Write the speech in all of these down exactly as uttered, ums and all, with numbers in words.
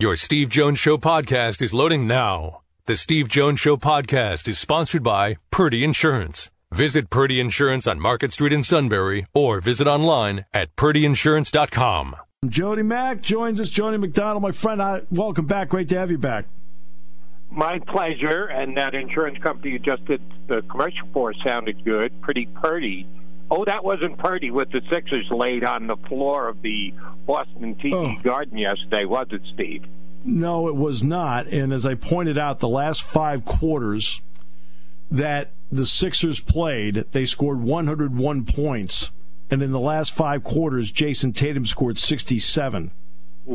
Your Steve Jones Show podcast is loading now. The Steve Jones Show podcast is sponsored by Purdy Insurance. Visit Purdy Insurance on Market Street in Sunbury or visit online at purdy insurance dot com. Jody Mack joins us. Jody McDonald, my friend, I, welcome back. Great to have you back. My pleasure. And that insurance company you just did the commercial for sounded good. Pretty Purdy. Oh, that wasn't Purdy with the Sixers laid on the floor of the Boston T D oh. Garden yesterday, was it, Steve? No, it was not. And as I pointed out, the last five quarters that the Sixers played, they scored one hundred one points. And in the last five quarters, Jason Tatum scored sixty-seven. Oof.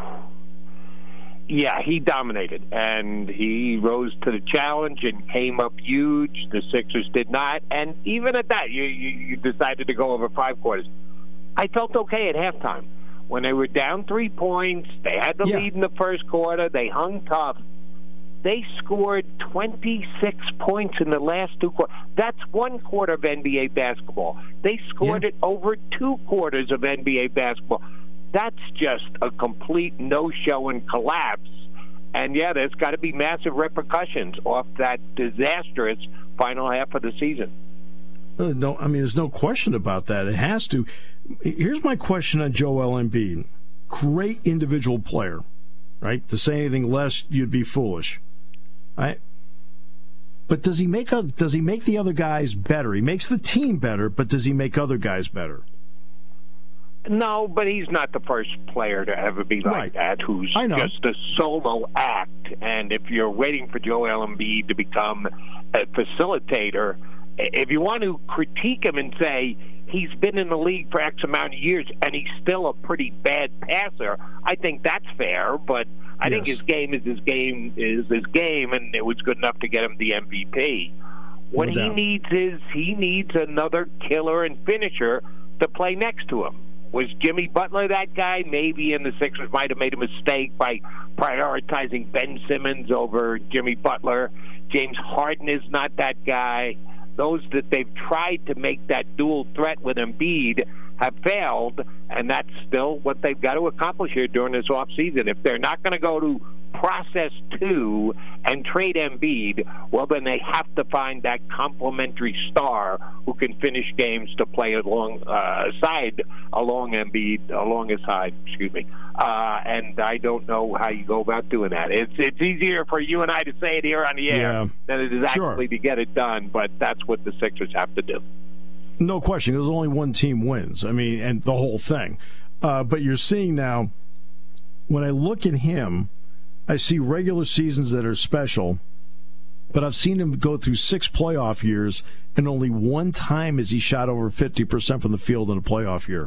Yeah, he dominated, and he rose to the challenge and came up huge. The Sixers did not, and even at that, you, you, you decided to go over five quarters. I felt okay at halftime. When they were down three points, they had the yeah. lead in the first quarter, they hung tough. They scored twenty-six points in the last two quarters. That's one quarter of N B A basketball. They scored yeah. it over two quarters of N B A basketball. That's just a complete no-show and collapse. And, yeah, there's got to be massive repercussions off that disastrous final half of the season. Uh, no, I mean, there's no question about that. It has to. Here's my question on Joel Embiid. Great individual player, right? To say anything less, you'd be foolish, right? But does he make a, does he make the other guys better? He makes the team better, but does he make other guys better? No, but he's not the first player to ever be like right. that, who's just a solo act. And if you're waiting for Joel Embiid to become a facilitator, if you want to critique him and say he's been in the league for X amount of years and he's still a pretty bad passer, I think that's fair. But I yes. think his game is his game is his game, and it was good enough to get him the M V P. What no he doubt. needs is he needs another killer and finisher to play next to him. Was Jimmy Butler that guy? Maybe, and the Sixers might have made a mistake by prioritizing Ben Simmons over Jimmy Butler. James Harden is not that guy. Those that they've tried to make that dual threat with Embiid have failed, and that's still what they've got to accomplish here during this offseason. If they're not going to go to process two and trade Embiid, well, then they have to find that complementary star who can finish games to play along uh, side along Embiid, along his side, excuse me. Uh, and I don't know how you go about doing that. It's it's easier for you and I to say it here on the air yeah. than it is sure. actually to get it done, but that's what the Sixers have to do. No question. There's only one team wins. I mean, and the whole thing. Uh, but you're seeing now, when I look at him, I see regular seasons that are special, but I've seen him go through six playoff years, and only one time has he shot over fifty percent from the field in a playoff year.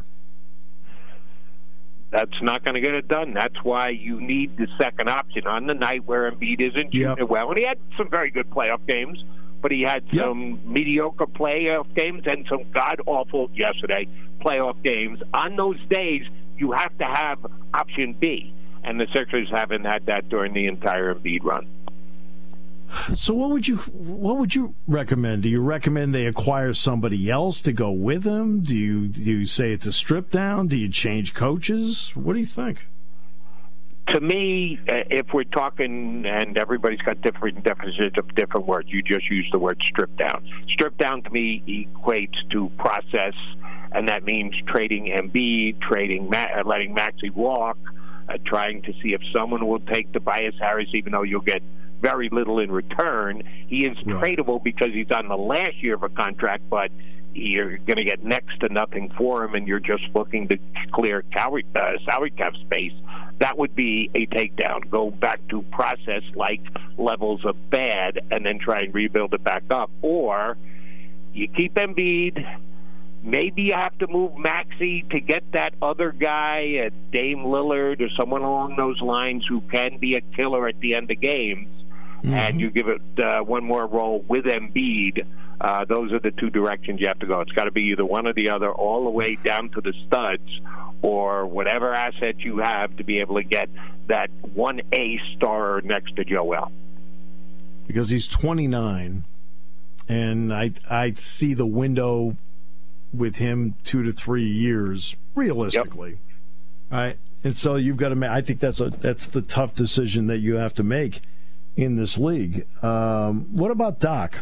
That's not going to get it done. That's why you need the second option on the night where Embiid isn't shooting yep. well. And he had some very good playoff games, but he had some yep. mediocre playoff games and some god-awful, yesterday, playoff games. On those days, you have to have option B, and the Sixers haven't had that during the entire Embiid run. So what would you what would you recommend? Do you recommend they acquire somebody else to go with him? Do you do you say it's a strip down? Do you change coaches? What do you think? To me, if we're talking, and everybody's got different definitions of different words, you just use the word strip down. Strip down to me equates to process, and that means trading Embiid, trading, letting Maxey walk, uh, trying to see if someone will take Tobias Harris, even though you'll get very little in return. He is right. tradable because he's on the last year of a contract, but you're going to get next to nothing for him, and you're just looking to clear salary, uh, salary cap space. That would be a takedown. Go back to process-like levels of bad and then try and rebuild it back up. Or you keep Embiid. Maybe you have to move Maxey to get that other guy, a Dame Lillard or someone along those lines who can be a killer at the end of games. Mm-hmm. And you give it uh, one more role with Embiid. Uh, those are the two directions you have to go. It's got to be either one or the other, all the way down to the studs, or whatever asset you have to be able to get that one A star next to Joel. Because he's twenty-nine, and I I see the window with him two to three years, realistically. Yep. Right? And so you've got to make, I think that's a that's the tough decision that you have to make in this league. Um, what about Doc?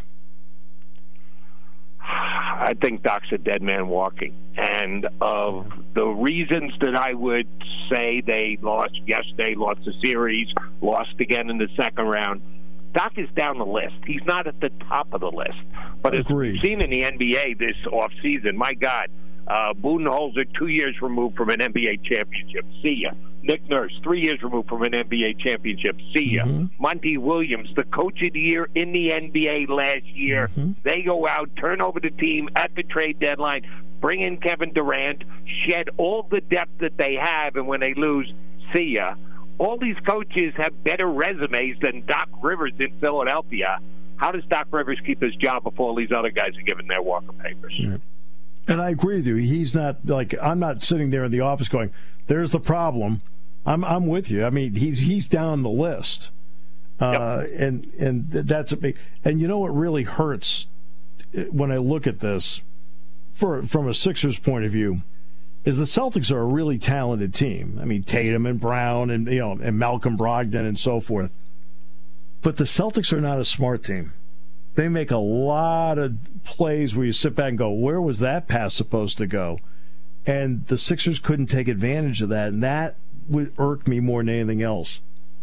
I think Doc's a dead man walking. And of the reasons that I would say they lost yesterday, lost the series, lost again in the second round, Doc is down the list. He's not at the top of the list. But as we've seen in the N B A this offseason, my God, uh, Budenholzer, two years removed from an N B A championship. See ya. Nick Nurse, three years removed from an N B A championship. See ya. Mm-hmm. Monty Williams, the coach of the year in the N B A last year. Mm-hmm. They go out, turn over the team at the trade deadline, bring in Kevin Durant, shed all the depth that they have, and when they lose, see ya. All these coaches have better resumes than Doc Rivers in Philadelphia. How does Doc Rivers keep his job before all these other guys are given their Walker papers? Yeah. And I agree with you. He's not like I'm not sitting there in the office going, "There's the problem." I'm I'm with you. I mean, he's he's down the list, uh, yep. and and that's a big. And you know what really hurts when I look at this, for from a Sixers point of view, is the Celtics are a really talented team. I mean, Tatum and Brown and you know and Malcolm Brogdon and so forth. But the Celtics are not a smart team. They make a lot of plays where you sit back and go, where was that pass supposed to go? And the Sixers couldn't take advantage of that, and that would irk me more than anything else.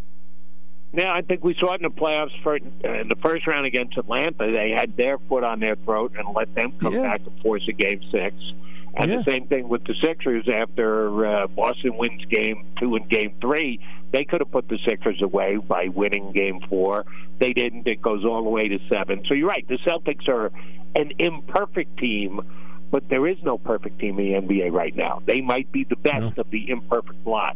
Yeah, I think we saw it in the playoffs for in the first round against Atlanta. They had their foot on their throat and let them come yeah. back and force a game six. And yeah. the same thing with the Sixers after uh, Boston wins game two and game three. They could have put the Sixers away by winning game four. They didn't. It goes all the way to seven. So you're right. The Celtics are an imperfect team, but there is no perfect team in the N B A right now. They might be the best yeah. of the imperfect lot.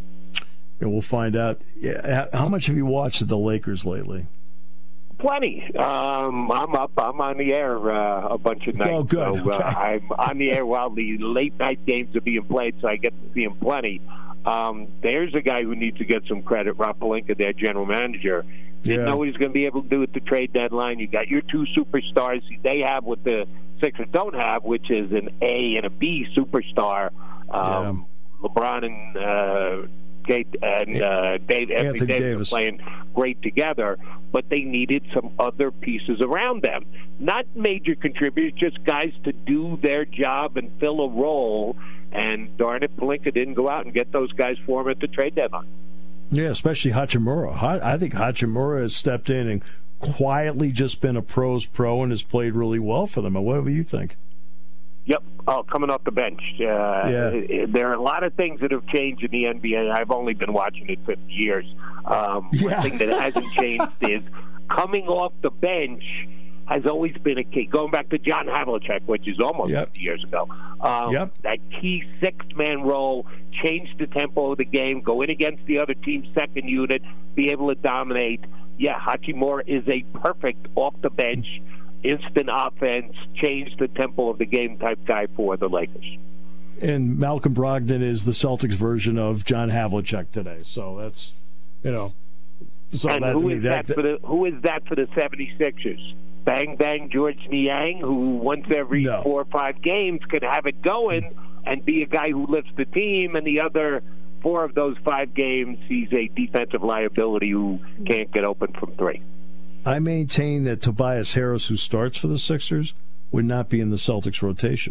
Yeah, we'll find out. Yeah, how much have you watched the Lakers lately? Plenty. Um, I'm up. I'm on the air uh, a bunch of nights. Oh, good. So, uh, okay. I'm on the air while the late night games are being played, so I get to see them plenty. Um, there's a guy who needs to get some credit, Rob Pelinka, their general manager. Didn't yeah. know what he was going to be able to do at the trade deadline. You got your two superstars. They have what the Sixers don't have, which is an A and a B superstar. Um, yeah. LeBron and uh, Kate and uh, Dave, Anthony Davis, Davis are playing great together, but they needed some other pieces around them. Not major contributors, just guys to do their job and fill a role. And darn it, Pelinka didn't go out and get those guys for him at the trade deadline. Yeah, especially Hachimura. I think Hachimura has stepped in and quietly just been a pro's pro and has played really well for them. What do you think? Yep. Oh, coming off the bench. Uh, yeah. There are a lot of things that have changed in the N B A. I've only been watching it fifty years. Um, yeah. One thing that hasn't changed is coming off the bench has always been a key. Going back to John Havlicek, which is almost yep. fifty years ago. Um, yep. That key sixth-man role, change the tempo of the game, go in against the other team's second unit, be able to dominate. Yeah, Hachimura is a perfect off-the-bench, instant offense, change the tempo of the game type guy for the Lakers. And Malcolm Brogdon is the Celtics version of John Havlicek today. So that's, you know. So and that, who, I mean, is that, that for the, who is that for the seventy-sixers? Bang, bang, George Niang, who once every no. four or five games can have it going and be a guy who lifts the team, and the other four of those five games, he's a defensive liability who can't get open from three. I maintain that Tobias Harris, who starts for the Sixers, would not be in the Celtics rotation.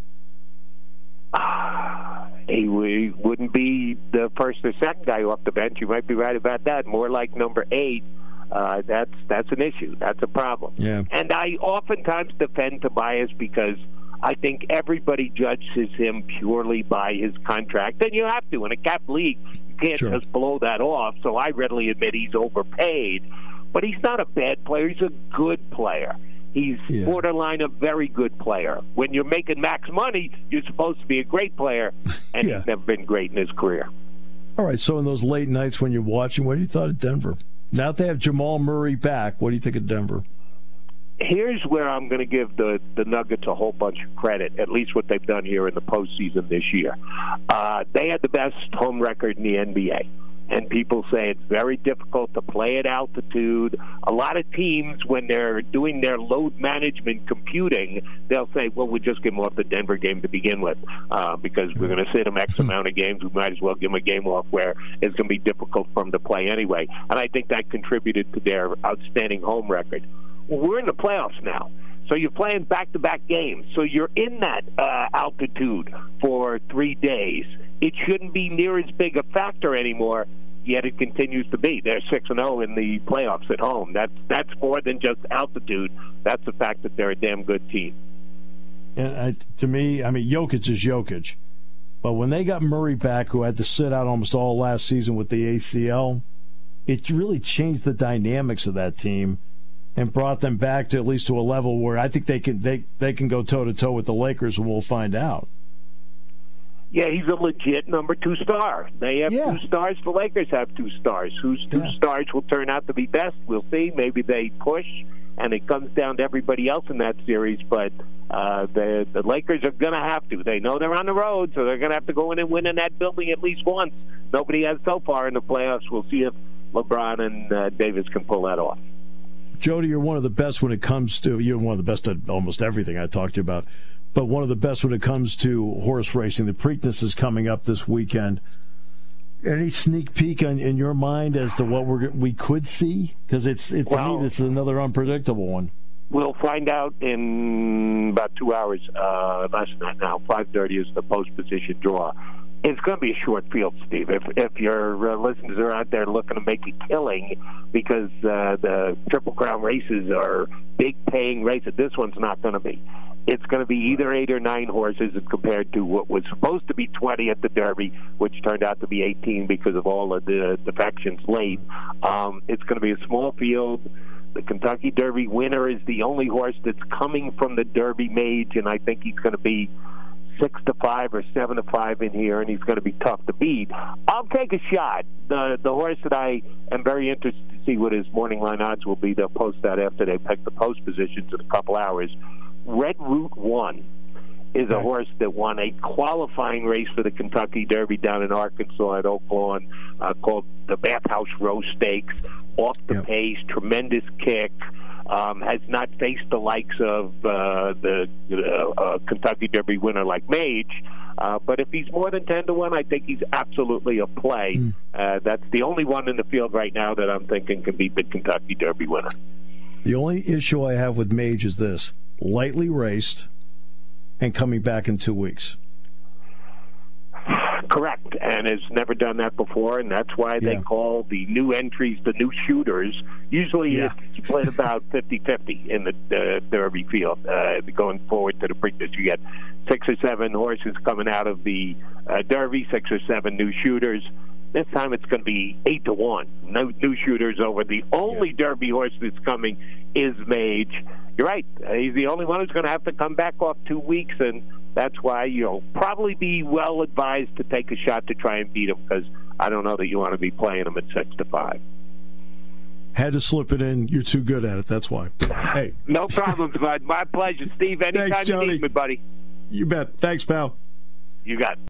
Uh, he wouldn't be the first or second guy off the bench. You might be right about that. More like number eight. Uh, that's that's an issue. That's a problem. Yeah. And I oftentimes defend Tobias because I think everybody judges him purely by his contract. And you have to. In a cap league, you can't sure. just blow that off. So I readily admit he's overpaid. But he's not a bad player. He's a good player. He's yeah. borderline a very good player. When you're making max money, you're supposed to be a great player, and yeah. he's never been great in his career. All right, so in those late nights when you're watching, what do you thought of Denver? Now that they have Jamal Murray back, what do you think of Denver? Here's where I'm going to give the, the Nuggets a whole bunch of credit, at least what they've done here in the postseason this year. Uh, they had the best home record in the N B A. and people say it's very difficult to play at altitude. A lot of teams, when they're doing their load management computing, they'll say, well, we'll just give them off the Denver game to begin with uh, because we're going to sit them X amount of games. We might as well give them a game off where it's going to be difficult for them to play anyway. And I think that contributed to their outstanding home record. Well, we're in the playoffs now. So you're playing back-to-back games. So you're in that uh, altitude for three days. It shouldn't be near as big a factor anymore, yet it continues to be. They're six and oh in the playoffs at home. That's that's more than just altitude. That's the fact that they're a damn good team. And uh, to me, I mean, Jokic is Jokic. But when they got Murray back, who had to sit out almost all last season with the A C L, it really changed the dynamics of that team and brought them back to at least to a level where I think they can they, they can go toe-to-toe with the Lakers, and we'll find out. Yeah, he's a legit number two star. They have yeah. two stars. The Lakers have two stars. Whose two yeah. stars will turn out to be best, we'll see. Maybe they push, and it comes down to everybody else in that series. But uh, the, the Lakers are going to have to. They know they're on the road, so they're going to have to go in and win in that building at least once. Nobody has so far in the playoffs. We'll see if LeBron and uh, Davis can pull that off. Jody, you're one of the best when it comes to, you're one of the best at almost everything I talked to you about, but one of the best when it comes to horse racing. The Preakness is coming up this weekend. Any sneak peek in, in your mind as to what we're, we could see? Because it's, it's well, to me, this is another unpredictable one. We'll find out in about two hours, uh, less than that now. five thirty is the post-position draw. It's going to be a short field, Steve. If if your uh, listeners are out there looking to make a killing because uh, the Triple Crown races are big-paying races, this one's not going to be. It's going to be either eight or nine horses as compared to what was supposed to be twenty at the Derby, which turned out to be eighteen because of all of the defections late. Um, it's going to be a small field. The Kentucky Derby winner is the only horse that's coming from the Derby Mage, and I think he's going to be six to five or seven to five in here, and he's going to be tough to beat. I'll take a shot. The the horse that I am very interested to see what his morning line odds will be. They'll post that after they pick the post positions in a couple hours. Red Route One is a horse that won a qualifying race for the Kentucky Derby down in Arkansas at Oak Lawn, uh, called the Bathhouse Row Stakes. Off the yep. pace, tremendous kick. Um, has not faced the likes of uh, the uh, uh, Kentucky Derby winner like Mage. Uh, but if he's more than ten to one, I think he's absolutely a play. Mm. Uh, that's the only one in the field right now that I'm thinking can beat the Kentucky Derby winner. The only issue I have with Mage is this: lightly raced and coming back in two weeks. Correct, and has never done that before, and that's why they yeah. call the new entries the new shooters. Usually yeah. it's split about fifty-fifty in the uh, Derby field. Uh, going forward to the Preakness, you get six or seven horses coming out of the uh, Derby, six or seven new shooters. This time it's going to be eight to one. No new shooters over. The only yeah. Derby horse that's coming is Mage. You're right. He's the only one who's going to have to come back off two weeks, and that's why you'll probably be well advised to take a shot to try and beat him, because I don't know that you want to be playing him at six to five. Had to slip it in. You're too good at it. That's why. Hey, no problem, bud. My pleasure, Steve. Anytime Thanks, you Jody. need me, buddy. You bet. Thanks, pal. You got it.